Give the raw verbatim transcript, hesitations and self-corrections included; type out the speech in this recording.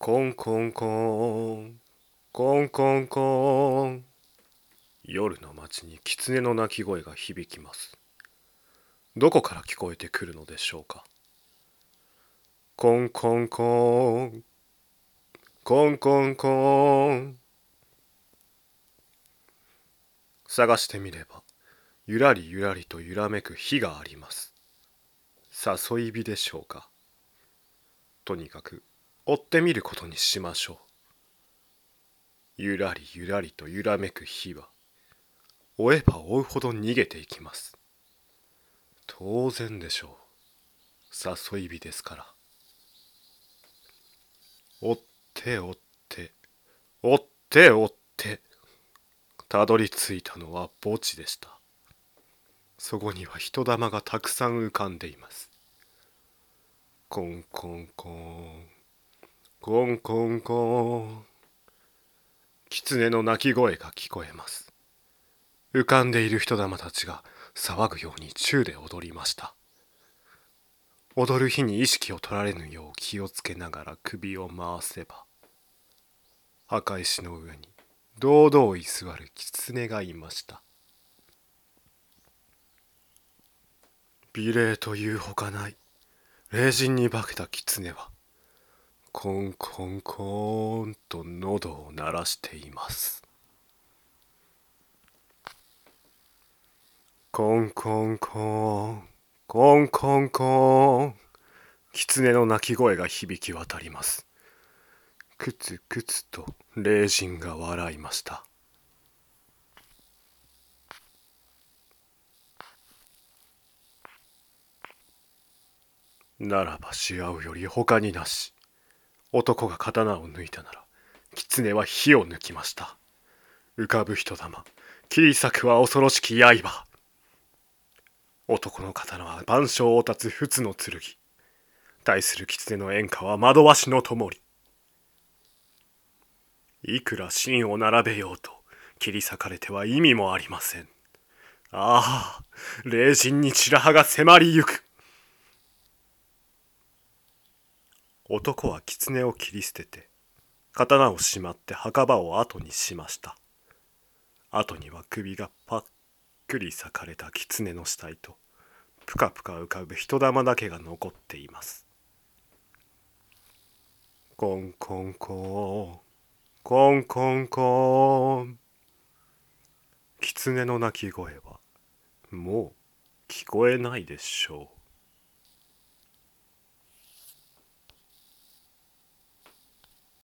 コンコンコン、コンコンコン。夜の街に狐の鳴き声が響きます。どこから聞こえてくるのでしょうか。コンコンコン、コンコンコン。探してみれば、ゆらりゆらりと揺らめく火があります。誘い火でしょうか。とにかく追ってみることにしましょう。ゆらりゆらりと揺らめく火は、追えば追うほど逃げていきます。当然でしょう。誘い火ですから。追って追って、追って追って、たどり着いたのは墓地でした。そこには人玉がたくさん浮かんでいます。コンコンコン、コンコンコン。狐の鳴き声が聞こえます。浮かんでいる人玉たちが騒ぐように宙で踊りました。踊る日に意識を取られぬよう気をつけながら首を回せば、墓石の上に堂々居座る狐がいました。美麗というほかない霊人に化けた狐は、コンコンコーンと喉を鳴らしています。コンコンコン、コンコンコン。狐の鳴き声が響き渡ります。くつくつと霊人が笑いました。ならばし合うより他になし。男が刀を抜いたなら、狐は火を抜きました。浮かぶ人玉、切り裂くは恐ろしき刃。男の刀は万象を断つ不つの剣。対する狐の演歌は惑わしの灯り。いくら芯を並べようと、切り裂かれては意味もありません。ああ、霊人に白羽が迫りゆく。男は狐を切り捨てて、刀をしまって墓場を後にしました。後には首がパックリ裂かれた狐の死体と、ぷかぷか浮かぶ人玉だけが残っています。コンコンコン、コンコンコン。狐の鳴き声はもう聞こえないでしょう。